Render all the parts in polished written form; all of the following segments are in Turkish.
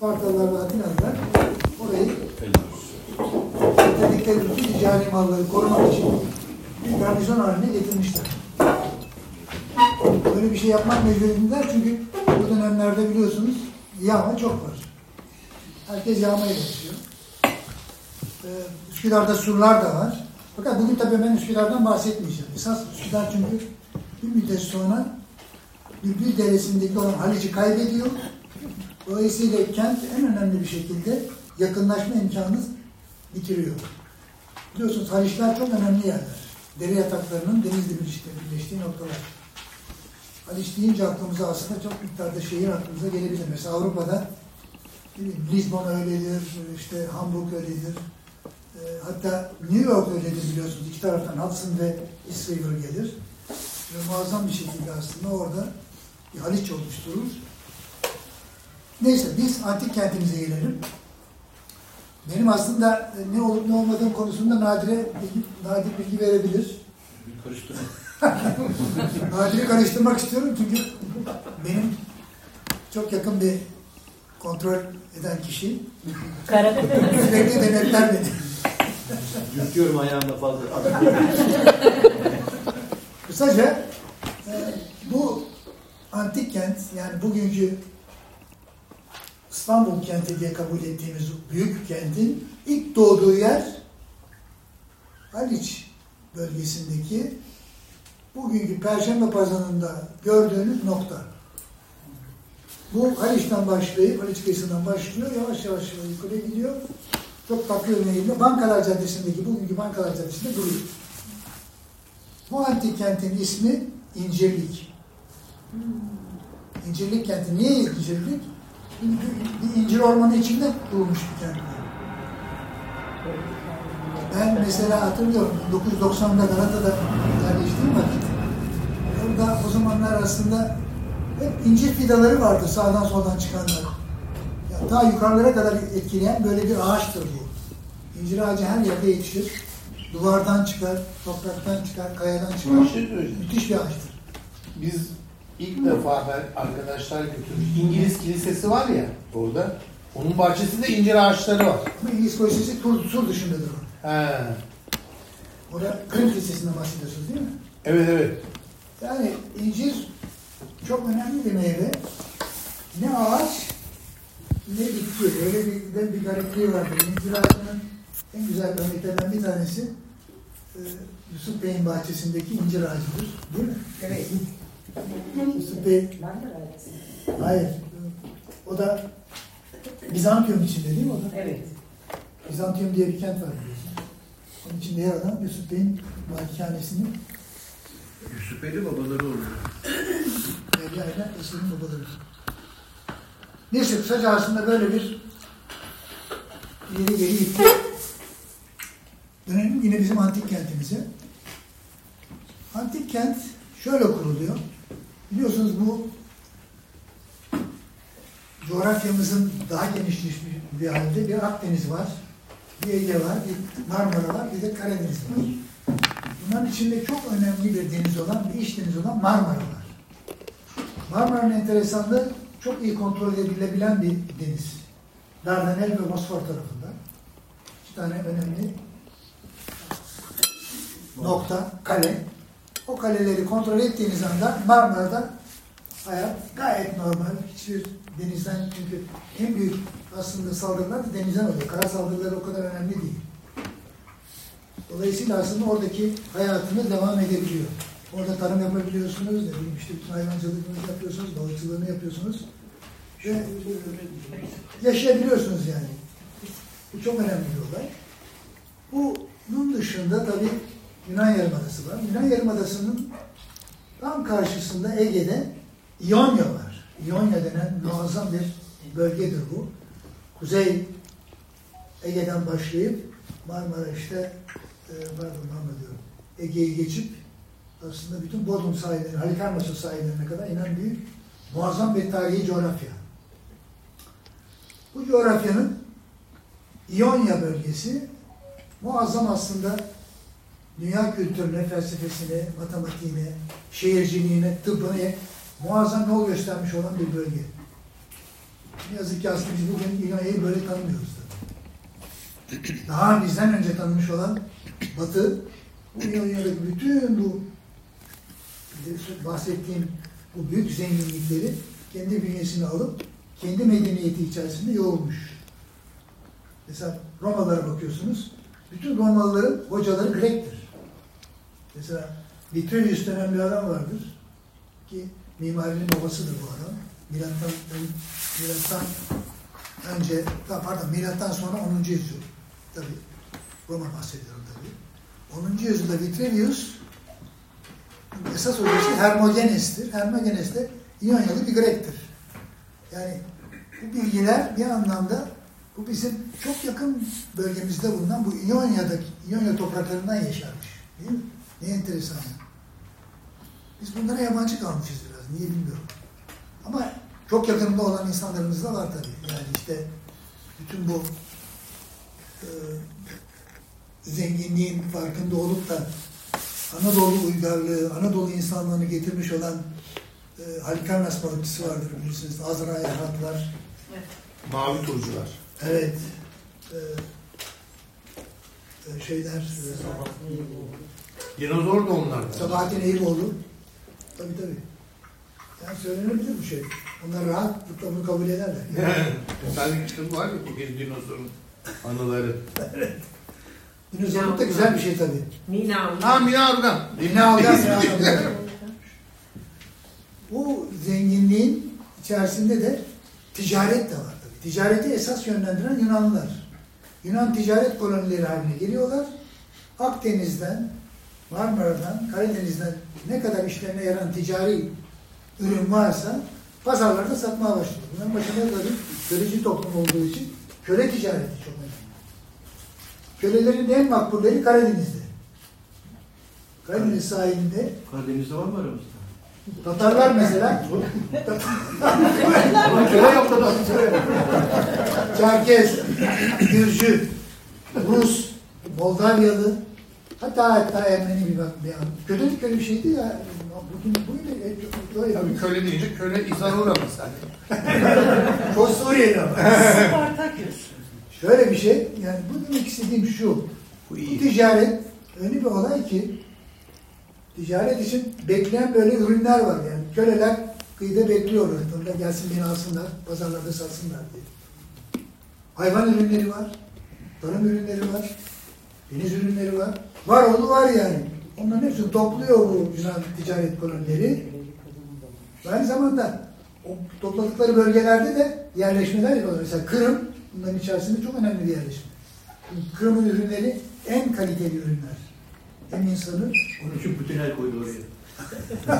Spartalılar ve Atinalılar orayı getirdikleri bütün ticari malları korumak için bir garnizon haline getirmişler. Böyle bir şey yapmak mecburiyetindeler çünkü bu dönemlerde biliyorsunuz yağma çok var. Herkes yağmaya çalışıyor. Üsküdar'da surlar da var. Fakat bugün tabii ben Üsküdar'dan bahsetmeyeceğim. Esas Üsküdar çünkü bir müddet sonra Bülbül Deresi'ndeki olan Haliç'i kaybediyor. Dolayısıyla kent en önemli bir şekilde yakınlaşma imkanını bitiriyor. Biliyorsunuz Haliçler çok önemli yerler. Dere yataklarının denizle birleştiği noktalar. Haliç deyince aklımıza aslında çok miktarda şehir aklımıza gelebilir. Mesela Avrupa'da Lisbon öyledir, işte Hamburg öyledir. Hatta New York öyledir biliyorsunuz. İki taraftan Hudson ve East River gelir. Ve muazzam bir şekilde aslında orada bir Haliç oluşturur. Neyse biz antik kentimize gelelim. Benim aslında ne olup ne olmadığım konusunda nadir bilgi verebilir. Karıştırma. Nadir'i karıştırmak istiyorum çünkü benim çok yakın bir kontrol eden kişi. Sürekli denetler beni. Dürtüyorum ayağımda fazla. Kısaca bu antik kent, yani bugünkü İstanbul kenti diye kabul ettiğimiz büyük kentin ilk doğduğu yer Haliç bölgesindeki bugünkü Perşembe Pazarı'nda gördüğünüz nokta. Bu Haliç'ten başlayıp, Haliç kıyısından başlıyor, yavaş yavaş yukarı gidiyor. Çok tatlı örneğiyle Bankalar Caddesi'ndeki, bugünkü Bankalar Caddesi'nde duruyor. Bu antik kentin ismi İncirlik. İncirlik kenti. Niye İncirlik? Çünkü bir incir ormanı içinde kurulmuş bir kent. Ben mesela hatırlıyorum 1990'da Galata'da yerleştiğim vakit orada o zamanlar aslında hep incir fidaları vardı sağdan soldan çıkanlar. Yani ta yukarılara kadar etkileyen böyle bir ağaçtır bu. İncir ağacı her yerde yetişir. Duvardan çıkar, topraktan çıkar, kayadan çıkar. Müthiş bir ağaçtır. Biz ilk defa arkadaşlar götürmüş. İngiliz kilisesi var ya orada. Onun bahçesinde incir ağaçları var. Ama İngiliz kilisesi Sur dışındadır o. He. Orada Kırım Kilisesi'nden bahsediyorsunuz değil mi? Evet evet. Yani incir çok önemli bir meyve. Ne ağaç ne bitki. Öyle bir garipliği vardır. İncir ağacının en güzel örneklerden bir tanesi Yusuf Bey'in bahçesindeki incir ağacıdır. Değil mi? Evet. Yusuf Bey... Hayır. O da Bizantium içinde değil mi o da? Evet. Bizantium diye bir kent var biliyorsun. Onun içinde yer alan Yusuf Bey'in malikanesini Yusuf Bey'le babaları oluyor. Meryem'le Esra'nın babaları. Neyse kısaca aslında böyle bir geri gitti. Dönelim yine bizim antik kentimize. Antik kent şöyle kuruluyor. Biliyorsunuz bu coğrafyamızın daha genişleşmiş bir halde bir Akdeniz var, bir Ege var, bir Marmara var, bir de Karadeniz var. Bunların içinde çok önemli bir deniz olan, bir iç deniz olan Marmara var. Marmara'nın enteresanlığı çok iyi kontrol edilebilen bir deniz. Dardanel ve Bosfor tarafında. İki tane önemli nokta, kale. O kaleleri kontrol ettiğiniz anda Marmara'da hayat gayet normal. Hiçbir denizden, çünkü en büyük aslında saldırılar da denizden oluyor. Kara saldırıları o kadar önemli değil. Dolayısıyla aslında oradaki hayatınız devam edebiliyor. Orada tarım yapabiliyorsunuz, ne bileyim işte bütün hayvancılığını yapıyorsunuz, balıkçılığını yapıyorsunuz. Ve yaşayabiliyorsunuz yani. Bu çok önemli bir olay. Bunun dışında tabii Yunan Yarımadası var. Yunan Yarımadası'nın tam karşısında Ege'de İonya var. İonya denen muazzam bir bölgedir bu. Kuzey Ege'den başlayıp Marmara işte Ege'yi geçip aslında bütün Bodrum sahilleri, Halikarnassos sahillerine kadar inen büyük muazzam bir tarihi coğrafya. Bu coğrafyanın İonya bölgesi muazzam aslında dünya kültürüne, felsefesine, matematiğine, şehirciliğine, tıbbına muazzam yol göstermiş olan bir bölge. Ne yazık ki aslında biz bugün İonya'yı böyle tanımıyoruz. Daha bizden önce tanımış olan Batı, bu İonya'daki bütün bu bahsettiğim bu büyük zenginlikleri kendi bünyesine alıp kendi medeniyeti içerisinde yoğurmuş. Mesela Romalılara bakıyorsunuz, bütün Romalıların hocaları Grek'tir. Mesela Vitruvius denen bir adam vardır ki mimarinin babasıdır bu adam. Milattan sonra 10. yüzyıl. Tabii Roma bahsediyorum tabii. 10. yüzyılda Vitruvius esas hocası Hermogenes'tir. Hermogenes de İonyalı bir Grek'tir. Yani bu bilgiler bir anlamda bu bizim çok yakın bölgemizde bulunan bu İonya topraklarından yaşarmış. Değil mi? Ne enteresan. Biz bunlara yabancı kalmışız biraz. Niye bilmiyorum. Ama çok yakınında olan insanlarımız da var tabii. Yani işte bütün bu zenginliğin farkında olup da Anadolu uygarlığı, Anadolu insanlığını getirmiş olan Halikarnas balıkçısı vardır bilirsiniz. Azrail Hatlar. Evet. Mavi turcular. Evet. Dinozor da onlardan. Sabahattin Eyüboğlu. Tabii. Yani söylenebilir bu şey. Onlar rahatlıkla bunu kabul ederler. Sadece kitabı var ya bugün dinozorun anıları. Evet. Dinozorluk da güzel bir şey tabii. Mina Avgan. Bu zenginliğin içerisinde de ticaret de var tabii. Ticareti esas yönlendiren Yunanlılar. Yunan ticaret kolonileri haline geliyorlar. Akdeniz'den, Marmara'dan, Karadeniz'den ne kadar işlerine yarayan ticari ürün varsa pazarlarda satmaya başlıyor. Bunların başında tabii köleci toplum olduğu için köle ticareti çok önemli. Kölelerin en makbulleri Karadeniz'de. Karadeniz sahilinde. Karadeniz'de var mı aramızda? Tatarlar mesela. Köle yaptı da. Çerkez, Gürcü, Rus, Moldavyalı, hatta Ermeni bir an. Kölelik öyle bir şeydi ya. Bugün öyle. Tabii köle deyince köle izah uğramaz hani. Çok Suriyeli ama. Spartaküs. Şöyle bir şey, yani bu demek istediğim şu. Bu Bu ticaret öyle bir olay ki ticaret için bekleyen böyle ürünler var yani. Köleler kıyıda bekliyorlar. Onda gelsin beni alsınlar, pazarlarda satsınlar diye. Hayvan ürünleri var, tarım ürünleri var, deniz ürünleri var. Var oğlu var yani. Onların hepsini topluyor bu Yunan ticaret kolonileri. Aynı zamanda o topladıkları bölgelerde de yerleşmeler yapıyorlar. Mesela Kırım, bunların içerisinde çok önemli bir yerleşme. Kırım'ın ürünleri en kaliteli ürünler. Hem insanı. Onun için bütün el koydu oraya.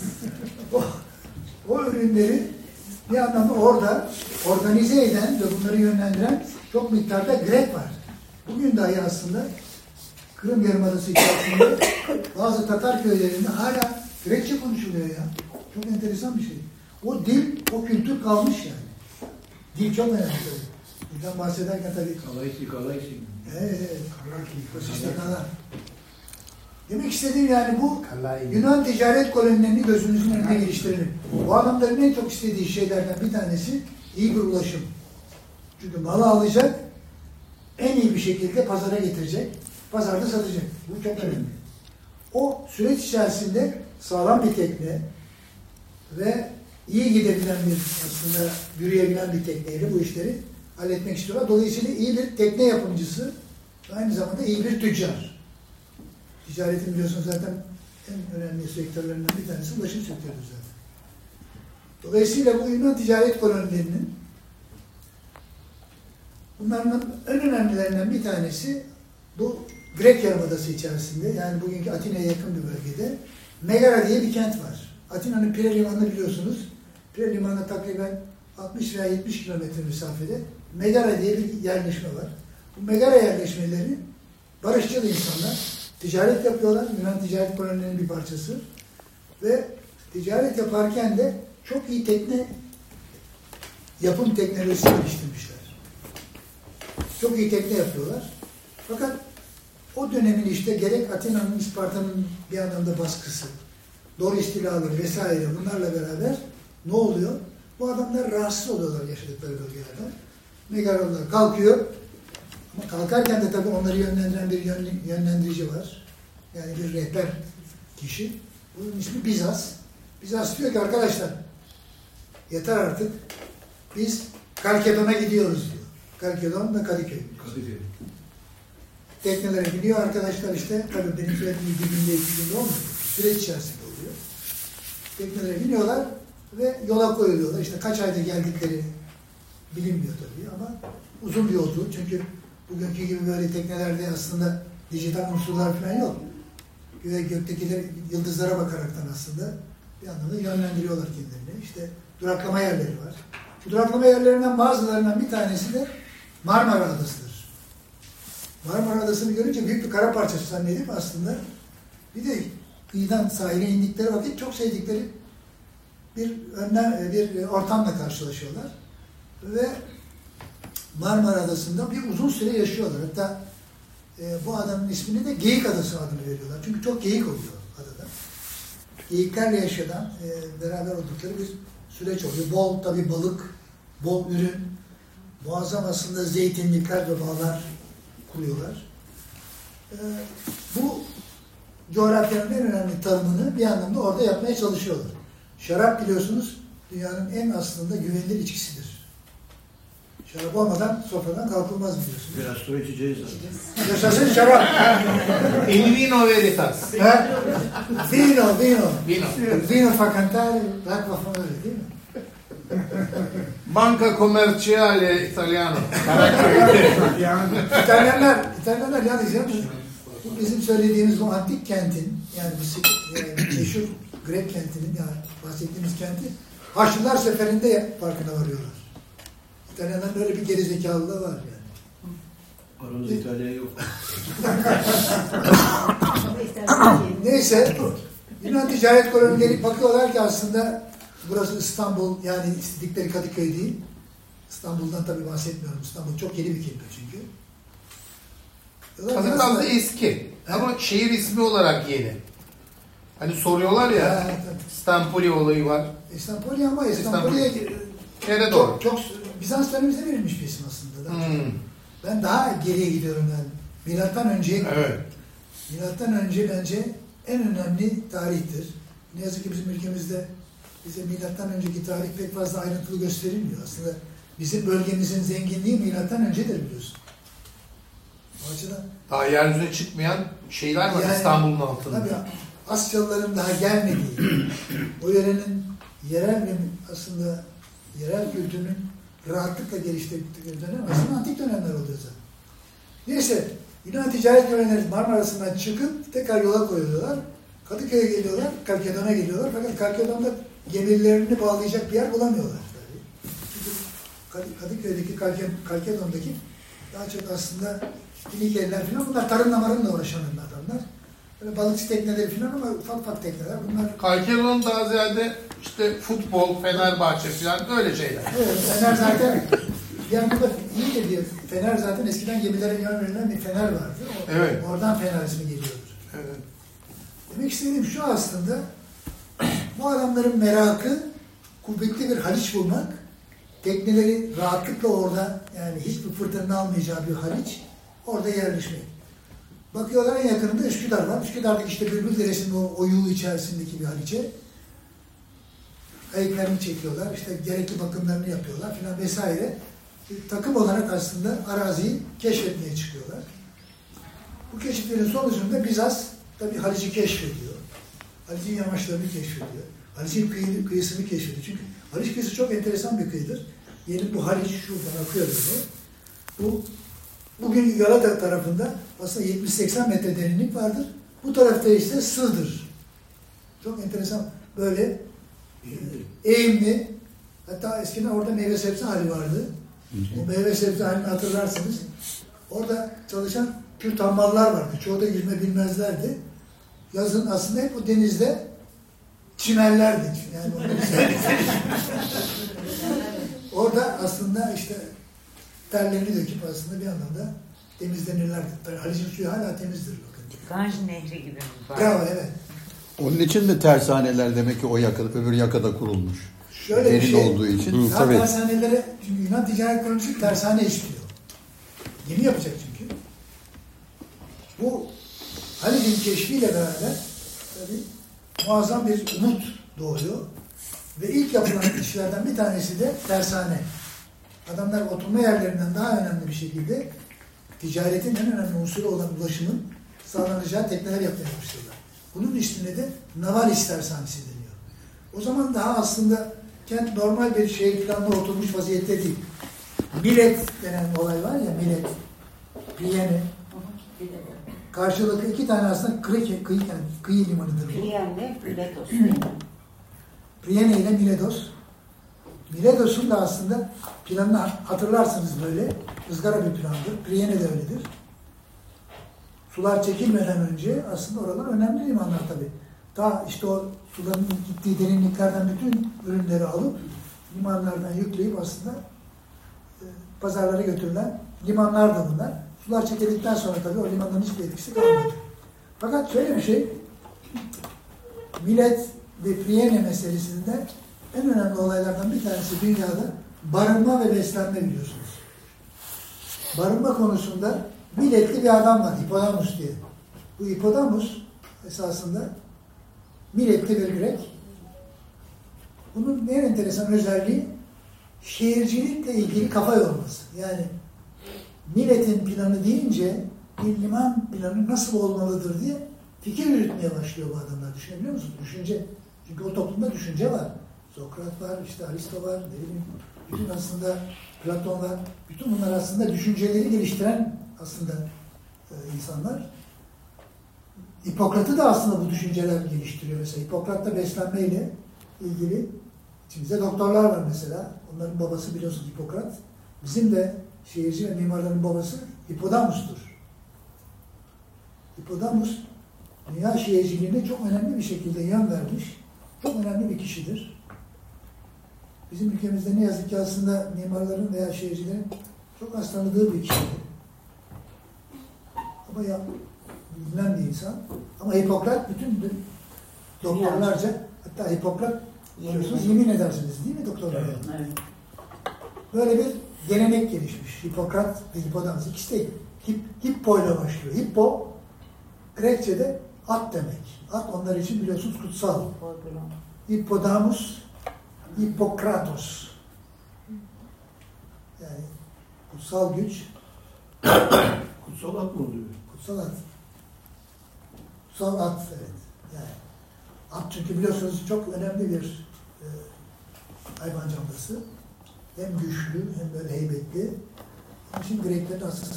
o ürünleri bir anlamda orada organize eden ve bunları yönlendiren çok miktarda Grek var. Bugün dahi aslında Kırım Yarımadası içerisinde bazı Tatar köylerinde hala Grekçe konuşuluyor ya. Çok enteresan bir şey. O dil, o kültür kalmış yani. Dil çok önemli tabii. Buradan bahsederken tabii. Kalaysi. Evet. Kalaysi. Demek istediğim yani bu Yunan ticaret kolonilerini gözümüzün önüne geliştirelim. Bu adamların en çok istediği şeylerden bir tanesi iyi bir ulaşım. Çünkü malı alacak, en iyi bir şekilde pazara getirecek, pazarda satacak. Bu çok önemli. O süreç içerisinde sağlam bir tekne ve iyi gidebilen bir aslında yürüyebilen bir tekneyle bu işleri halletmek istiyorlar. Dolayısıyla iyi bir tekne yapımcısı ve aynı zamanda iyi bir tüccar. Ticaretin biliyorsunuz zaten en önemli sektörlerinden bir tanesi ulaşım sektörüdür zaten. Dolayısıyla bu Yunan ticaret kolonilerinin bunların en önemlilerinden bir tanesi bu Grek Yarımadası içerisinde yani bugünkü Atina'ya yakın bir bölgede Megara diye bir kent var. Atina'nın Pire Limanı'nı biliyorsunuz. Pire Limanı'na takriben 60 veya 70 kilometre mesafede Megara diye bir yerleşme var. Bu Megara yerleşmeleri barışçıl insanlar. Ticaret yapıyorlar. Yunan ticaret kolonilerinin bir parçası. Ve ticaret yaparken de çok iyi tekne yapım teknolojisi geliştirmişler. Çok iyi tekne yapıyorlar. Fakat o dönemin işte gerek Atina'nın, İsparta'nın bir anlamda baskısı, Dor istilaları vesaire bunlarla beraber ne oluyor? Bu adamlar rahatsız oluyorlar yaşadıkları bölgelerden. Megalodonlar kalkıyor. Ama kalkarken de tabii onları yönlendiren bir yönlendirici var. Yani bir rehber kişi. Bunun ismi Bizas. Bizas diyor ki arkadaşlar yeter artık. Biz Kalkedon'a gidiyoruz diyor. Kalkedon ve Kadıköy. Kadıköy. Teknelere biniyor arkadaşlar işte. Tabii benim söylediğim bir günde, 2 günde olmuyor. Süreç içerisinde oluyor. Teknelere biniyorlar ve yola koyuluyorlar. İşte kaç ayda geldikleri bilinmiyor tabii ama uzun bir yolculuk. Çünkü bugünkü gibi böyle teknelerde aslında dijital unsurlar falan yok. Göktekiler yıldızlara bakaraktan aslında bir anlamda yönlendiriyorlar kendilerini. İşte duraklama yerleri var. Bu duraklama yerlerinden bazılarından bir tanesi de Marmara Adası'dır. Marmara Adası'nı görünce büyük bir kara parçası zannedip aslında bir de kıyıdan sahile indikleri vakit çok sevdikleri bir ortamla karşılaşıyorlar. Ve Marmara Adası'nda bir uzun süre yaşıyorlar. Hatta bu adanın ismini de Geyik Adası adını veriyorlar. Çünkü çok geyik oluyor adada. Geyiklerle yaşayan, beraber oldukları bir süreç oluyor. Bol tabii balık, bol ürün, muazzam aslında zeytinlikler ve bağlar kuruyorlar. Bu coğrafyanın en önemli tanımını bir anlamda orada yapmaya çalışıyorlar. Şarap biliyorsunuz dünyanın en aslında güvenilir içkisidir. Şarap olmadan sofradan kalkılmaz biliyorsunuz. Biraz sonra içeceğiz zaten. Yaşasın şarap. Il vino veritas. Vino. Vino. Vino fa cantare, l'acqua fa morire, değil mi? Banca Commerciale Italiano. İtalyanlar yalnız ya, bu bizim söylediğimiz bu antik kentin, yani bu meşhur Grek kentinin, yani bahsettiğimiz kenti Haçlılar Seferi'nde farkına varıyorlar. İtalyanların böyle bir gerizekalılığı var yani. Aramızda İtalya yok. Neyse, Yunan ticaret kolonileri bakıyorlar ki aslında burası İstanbul, yani istedikleri Kadıköy değil. İstanbul'dan tabii bahsetmiyorum. İstanbul çok yeni bir kelime çünkü. Aslında eski. Ama şehir ismi olarak yeni. Hani soruyorlar ya, İstanbuli olayı var. İstanbul'ya ama İstanbul'ya Nereye doğru? çok Bizans döneminde verilmiş bir isim aslında. Ben daha geriye gidiyorum yani. Milattan önce, evet. Milattan önce bence en önemli tarihtir. Ne yazık ki bizim ülkemizde bize milattan önceki tarih pek fazla ayrıntılı gösterilmiyor. Aslında bizim bölgemizin zenginliği milattan öncedir biliyorsun. O açıdan Daha yeryüzüne çıkmayan şeyler var yani, İstanbul'un altında. Tabii Asyalıların daha gelmediği, o yörenin yerel ve aslında yerel kültürünün rahatlıkla geliştirdikleri dönem aslında antik dönemler oluyor zaten. Neyse, Yunan ticaret yöneticileri Marmara'sından çıkıp tekrar yola koyuyorlar. Kadıköy'e geliyorlar, Kalkedon'a geliyorlar. Fakat Kalkedon'da gemilerini bağlayacak bir yer bulamıyorlar. Çünkü Kadıköy'deki, Kalkedon'daki daha çok aslında Finikeliler falan, bunlar tarımla marımla uğraşan adamlar. Böyle balıkçı tekneleri falan ama ufak tekneler. Bunlar Kalkedon daha ziyade işte futbol, Fenerbahçe falan öyle şeyler. evet, Fener zaten yani burada iyi de bir Fener zaten eskiden gemilere yön verilen bir fener vardı. Evet. Oradan Fener ismi geliyordur. Evet. Demek istediğim şu aslında, bu adamların merakı kuvvetli bir haliç bulmak, tekneleri rahatlıkla orada, yani hiçbir fırtınanın almayacağı bir haliç, orada yerleşmek. Bakıyorlar en yakınında Üsküdar var. Üsküdar'daki işte Bülbül Deresi'nin o oyuğu içerisindeki bir haliçe. Kayıklarını çekiyorlar, işte gerekli bakımlarını yapıyorlar filan vesaire. Bir takım olarak aslında araziyi keşfetmeye çıkıyorlar. Bu keşiflerin sonucunda Bizas tabii Haliç'i keşfediyor. Haliç'in yamaçlarını keşfediyor. Haliç'in kıyısını keşfediyor. Çünkü Haliç kıyısı çok enteresan bir kıyıdır. Yeni bu Haliç şuradan akıyor böyle. Bu bugün Galata tarafında aslında 70-80 metre derinlik vardır. Bu tarafta ise sığdır. Çok enteresan böyle eğimli. Hatta eskiden orada meyve sebze hali vardı. O meyve sebze halini hatırlarsınız. Orada çalışan Kürt hammallar vardı. Çoğu da yüzme bilmezlerdi. Yazın aslında hep o denizde çimerlerdi. Yani orada aslında işte terlerini döküp aslında bir anlamda temizlenirlerdi. Haliç'in suyu hala temizdir. Ganj Nehri gibi mi? Bravo, evet. Onun için mi tersaneler demek ki o yakada, öbür yakada kurulmuş? şöyle bir derin şey. olduğu için. Daha tabii. tersanelere, çünkü Yunan ticaret kronolojik tersane istiyor. Yeni yapacak çünkü. Bu Halil'in keşfiyle beraber tabii muazzam bir umut doğuyor. Ve ilk yapılan işlerden bir tanesi de tersane. Adamlar oturma yerlerinden daha önemli bir şekilde ticaretin en önemli unsuru olan ulaşımın sağlanacağı tekneler yapmaya başlıyorlar. Bunun ismine de Navalis tersanesi deniyor. O zaman daha aslında kent normal bir şehir planına oturmuş vaziyette değil. Milet denen olay var ya, Milet, Priene. Karşılıklı iki tane aslında kıyı limanıdır bu. Priene, Miletos. Priene ile Miletos. Miletos'un da aslında planını hatırlarsınız böyle. ızgara bir plandır. Priene de öyledir. Sular çekilmeden önce aslında oralar önemli limanlar tabii. Daha işte o suların gittiği derinliklerden bütün ürünleri alıp limanlardan yükleyip aslında pazarlara götürülen limanlar da bunlar. Sular çekildikten sonra tabii o limanların hiçbir etkisi kalmadı. Fakat şöyle bir şey, Milet ve Priene meselesinde en önemli olaylardan bir tanesi dünyada barınma ve beslenme biliyorsunuz. Barınma konusunda Miletli bir adam var, Hippodamus diye. Bu Hippodamus esasında Miletli bir Grek. Bunun en enteresan özelliği şehircilikle ilgili kafa yorması. Yani Milet'in planı deyince bir liman planı nasıl olmalıdır diye fikir yürütmeye başlıyor bu adamlar. Düşünebiliyor musunuz? Düşünce. Çünkü o toplumda düşünce var. Sokrat var, işte Aristo var, bütün aslında Platon var. Bütün bunlar aslında düşünceleri geliştiren aslında insanlar. Hipokrat'ı da aslında bu düşünceler geliştiriyor. Mesela Hipokrat'ta beslenmeyle ilgili içimizde doktorlar var mesela. Onların babası biliyorsunuz Hipokrat. Bizim de şehirci ve mimarların babası Hippodamus'tur. Hippodamus dünya şehirciliğine çok önemli bir şekilde yön vermiş. Çok önemli bir kişidir. Bizim ülkemizde ne yazık ki aslında mimarların veya şehircilerin çok az tanıdığı bir kişidir. Ama bilinen bir insan. Ama Hipokrat bütün doktorlarca, hatta Hipokrat biliyorsunuz yemin edersiniz değil mi doktorlara? Evet. Böyle bir gelenek gelişmiş. Hipokrat ve Hippodamus. İkisi de Hippo ile başlıyor. Hippo Grekçe'de at demek. At onlar için biliyorsunuz kutsal. Hippodamus, Hippokratos. Yani kutsal güç. Kutsal at mı oluyor? Kutsal at. Kutsal at, evet. Yani at çünkü biliyorsunuz çok önemli bir hayvan canlısı. Hem güçlü hem böyle heybetli. Onun için Greklerin aslında